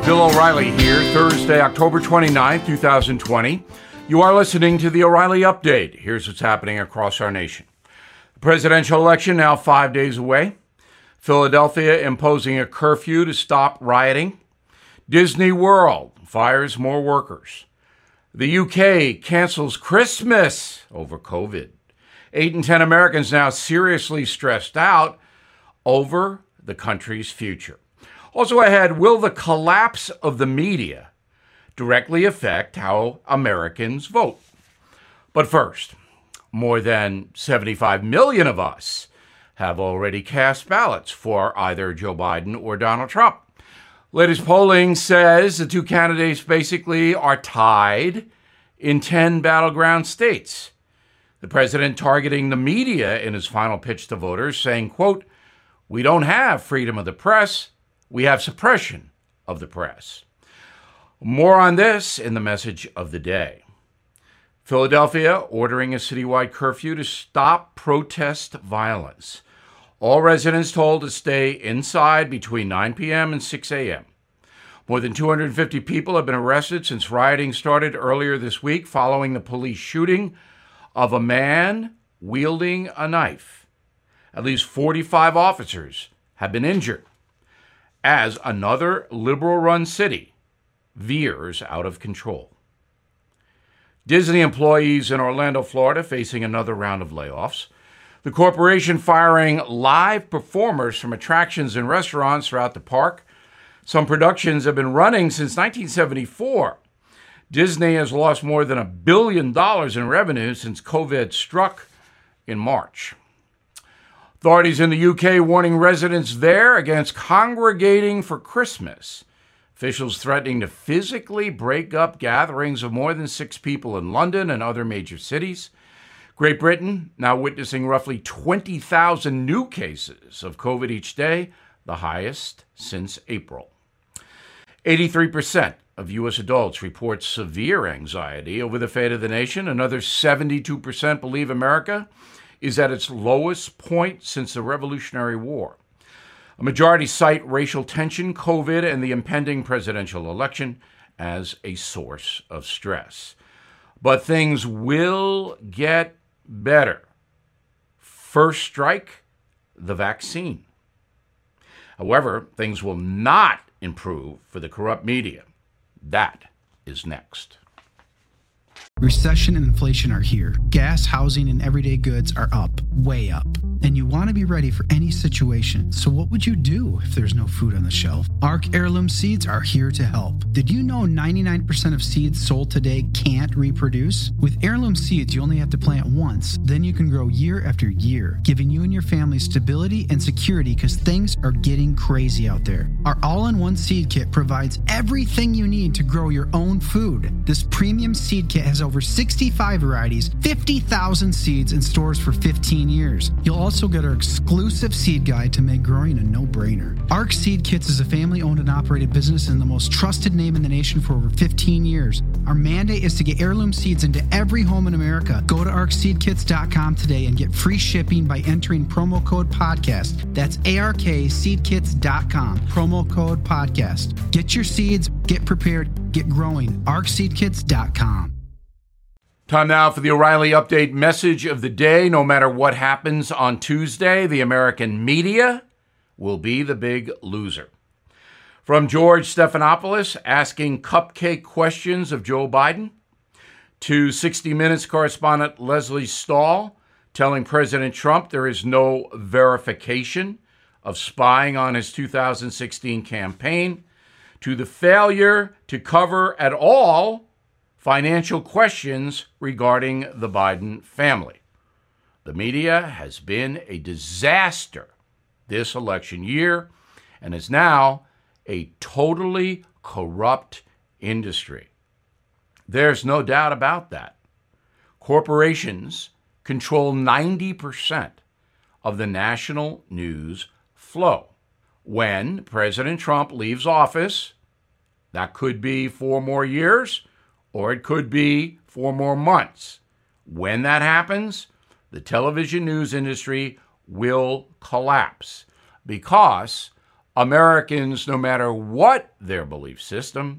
Bill O'Reilly here, Thursday, October 29th, 2020. You are listening to the O'Reilly Update. Here's what's happening across our nation. The presidential election now 5 days away. Philadelphia imposing a curfew to stop rioting. Disney World fires more workers. The UK cancels Christmas over COVID. 8 in 10 Americans now seriously stressed out over the country's future. Also ahead, will the collapse of the media directly affect how Americans vote? But first, more than 75 million of us have already cast ballots for either Joe Biden or Donald Trump. Latest polling says the two candidates basically are tied in 10 battleground states. The president targeting the media in his final pitch to voters, saying, quote, "We don't have freedom of the press. We have suppression of the press." More on this in the message of the day. Philadelphia ordering a citywide curfew to stop protest violence. All residents told to stay inside between 9 p.m. and 6 a.m. More than 250 people have been arrested since rioting started earlier this week following the police shooting of a man wielding a knife. At least 45 officers have been injured as another liberal-run city veers out of control. Disney employees in Orlando, Florida, facing another round of layoffs. The corporation firing live performers from attractions and restaurants throughout the park. Some productions have been running since 1974. Disney has lost more than $1 billion in revenue since COVID struck in March. Authorities in the UK warning residents there against congregating for Christmas. Officials threatening to physically break up gatherings of more than 6 people in London and other major cities. Great Britain now witnessing roughly 20,000 new cases of COVID each day, the highest since April. 83% of U.S. adults report severe anxiety over the fate of the nation. Another 72% believe America is at its lowest point since the Revolutionary War. A majority cite racial tension, COVID, and the impending presidential election as a source of stress. But things will get better. First strike, the vaccine. However, things will not improve for the corrupt media. That is next. Recession and inflation are here. Gas, housing, and everyday goods are up, way up. And you want to be ready for any situation. So what would you do if there's no food on the shelf? ARC Heirloom Seeds are here to help. Did you know 99% of seeds sold today can't reproduce? With Heirloom Seeds, you only have to plant once. Then you can grow year after year, giving you and your family stability and security because things are getting crazy out there. Our all-in-one seed kit provides everything you need to grow your own food. This premium seed kit has over 65 varieties, 50,000 seeds in stores for 15 years. You'll also get our exclusive seed guide to make growing a no-brainer. ARC Seed Kits is a family-owned and operated business and the most trusted name in the nation for over 15 years. Our mandate is to get heirloom seeds into every home in America. Go to arcseedkits.com today and get free shipping by entering promo code podcast. That's ARKseedkits.com, promo code podcast. Get your seeds, get prepared, get growing. arcseedkits.com. Time now for the O'Reilly Update message of the day. No matter what happens on Tuesday, the American media will be the big loser. From George Stephanopoulos asking cupcake questions of Joe Biden, to 60 Minutes correspondent Lesley Stahl telling President Trump there is no verification of spying on his 2016 campaign, to the failure to cover at all financial questions regarding the Biden family. The media has been a disaster this election year and is now a totally corrupt industry. There's no doubt about that. Corporations control 90% of the national news flow. When President Trump leaves office, that could be 4 more years, or it could be 4 more months. When that happens, the television news industry will collapse because Americans, no matter what their belief system,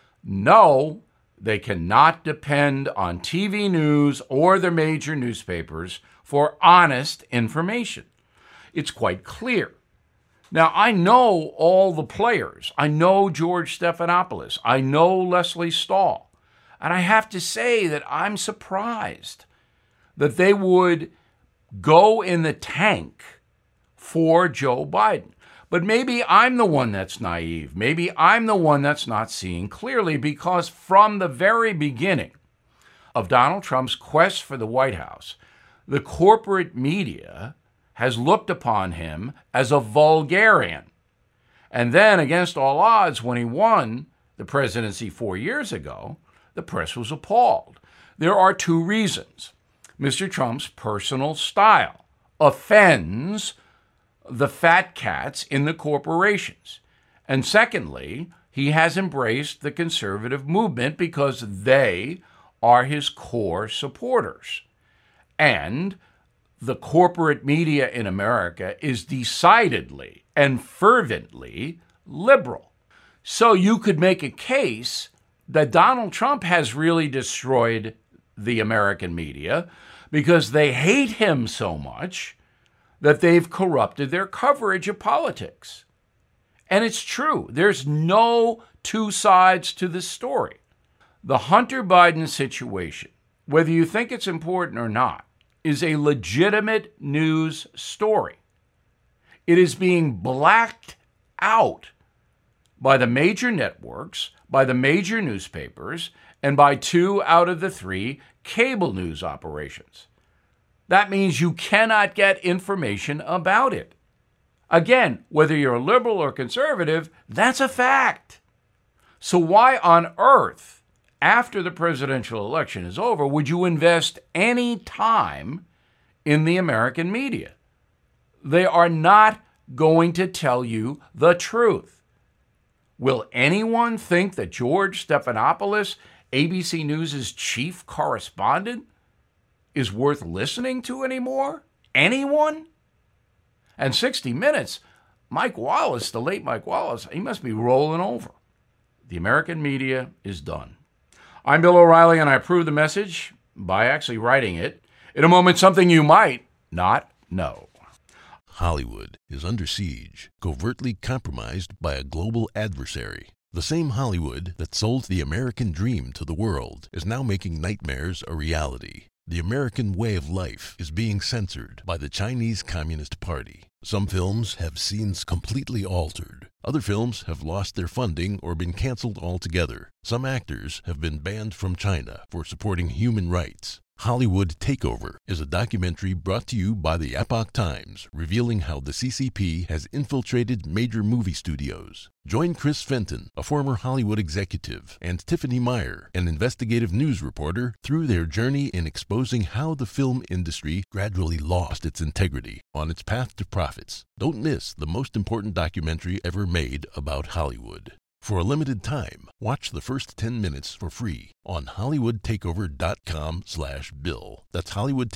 know they cannot depend on TV news or the major newspapers for honest information. It's quite clear. Now, I know all the players. I know George Stephanopoulos. I know Lesley Stahl. And I have to say that I'm surprised that they would go in the tank for Joe Biden. But maybe I'm the one that's naive. Maybe I'm the one that's not seeing clearly, because from the very beginning of Donald Trump's quest for the White House, the corporate media has looked upon him as a vulgarian. And then, against all odds, when he won the presidency 4 years ago, the press was appalled. There are two reasons. Mr. Trump's personal style offends the fat cats in the corporations. And secondly, he has embraced the conservative movement because they are his core supporters. And the corporate media in America is decidedly and fervently liberal. So you could make a case that Donald Trump has really destroyed the American media because they hate him so much that they've corrupted their coverage of politics. And it's true. There's no two sides to this story. The Hunter Biden situation, whether you think it's important or not, is a legitimate news story. It is being blacked out by the major networks, by the major newspapers, and by 2 out of the 3 cable news operations. That means you cannot get information about it. Again, whether you're a liberal or conservative, that's a fact. So why on earth, after the presidential election is over, would you invest any time in the American media? They are not going to tell you the truth. Will anyone think that George Stephanopoulos, ABC News' chief correspondent, is worth listening to anymore? Anyone? And 60 Minutes, Mike Wallace, the late Mike Wallace, he must be rolling over. The American media is done. I'm Bill O'Reilly, and I approve the message by actually writing it. In a moment, something you might not know. Hollywood is under siege, covertly compromised by a global adversary. The same Hollywood that sold the American dream to the world is now making nightmares a reality. The American way of life is being censored by the Chinese Communist Party. Some films have scenes completely altered. Other films have lost their funding or been canceled altogether. Some actors have been banned from China for supporting human rights. Hollywood Takeover is a documentary brought to you by the Epoch Times, revealing how the CCP has infiltrated major movie studios. Join Chris Fenton, a former Hollywood executive, and Tiffany Meyer, an investigative news reporter, through their journey in exposing how the film industry gradually lost its integrity on its path to profits. Don't miss the most important documentary ever made about Hollywood. For a limited time, watch the first 10 minutes for free on HollywoodTakeover.com/Bill. That's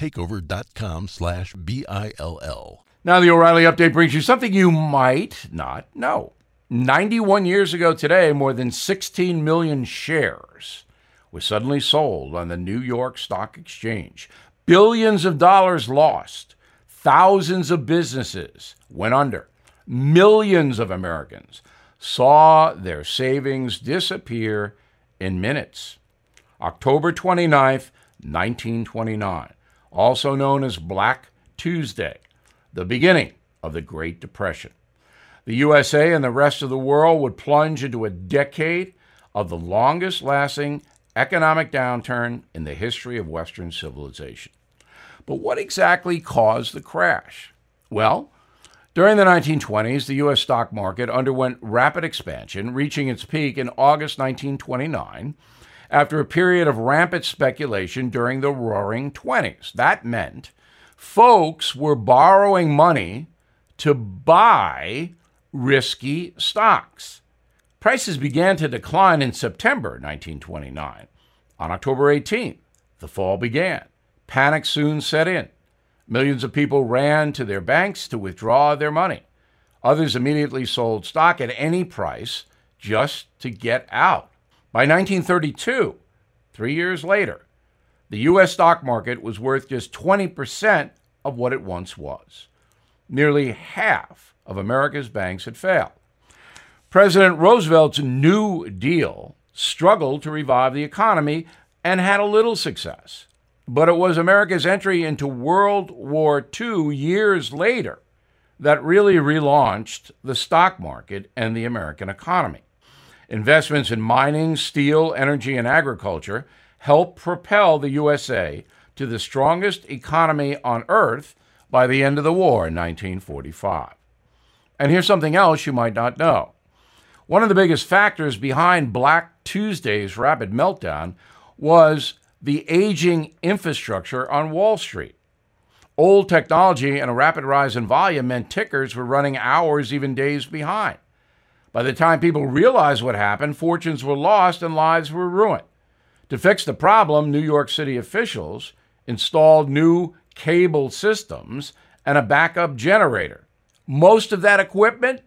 HollywoodTakeover.com/BILL. Now the O'Reilly Update brings you something you might not know. 91 years ago today, more than 16 million shares were suddenly sold on the New York Stock Exchange. Billions of dollars lost. Thousands of businesses went under. Millions of Americans saw their savings disappear in minutes. October 29th, 1929, also known as Black Tuesday, the beginning of the Great Depression. The USA and the rest of the world would plunge into a decade of the longest-lasting economic downturn in the history of Western civilization. But what exactly caused the crash? Well, during the 1920s, the U.S. stock market underwent rapid expansion, reaching its peak in August 1929, after a period of rampant speculation during the Roaring '20s. That meant folks were borrowing money to buy risky stocks. Prices began to decline in September 1929. On October 18th, the fall began. Panic soon set in. Millions of people ran to their banks to withdraw their money. Others immediately sold stock at any price just to get out. By 1932, 3 years later, the U.S. stock market was worth just 20% of what it once was. Nearly half of America's banks had failed. President Roosevelt's New Deal struggled to revive the economy and had a little success. But it was America's entry into World War II years later that really relaunched the stock market and the American economy. Investments in mining, steel, energy, and agriculture helped propel the USA to the strongest economy on earth by the end of the war in 1945. And here's something else you might not know. One of the biggest factors behind Black Tuesday's rapid meltdown was the aging infrastructure on Wall Street. Old technology and a rapid rise in volume meant tickers were running hours, even days behind. By the time people realized what happened, fortunes were lost and lives were ruined. To fix the problem, New York City officials installed new cable systems and a backup generator. Most of that equipment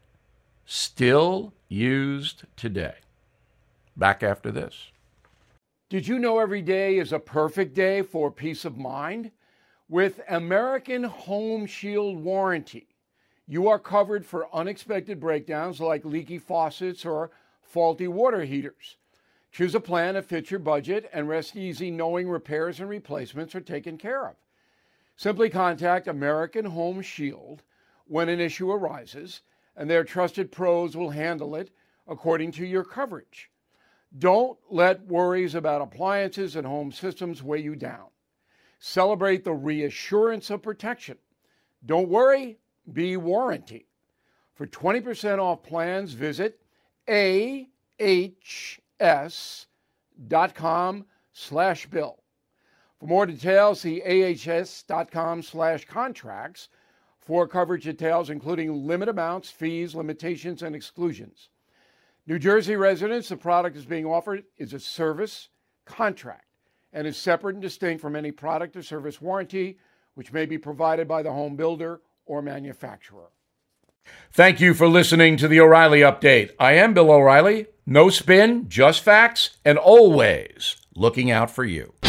still used today. Back after this. Did you know every day is a perfect day for peace of mind? With American Home Shield Warranty, you are covered for unexpected breakdowns like leaky faucets or faulty water heaters. Choose a plan that fits your budget and rest easy knowing repairs and replacements are taken care of. Simply contact American Home Shield when an issue arises, and their trusted pros will handle it according to your coverage. Don't let worries about appliances and home systems weigh you down. Celebrate the reassurance of protection. Don't worry, be warranty. For 20% off plans, visit ahs.com/bill. For more details, see ahs.com/contracts for coverage details, including limit amounts, fees, limitations, and exclusions. New Jersey residents, the product is being offered is a service contract and is separate and distinct from any product or service warranty, which may be provided by the home builder or manufacturer. Thank you for listening to the O'Reilly Update. I am Bill O'Reilly. No spin, just facts, and always looking out for you.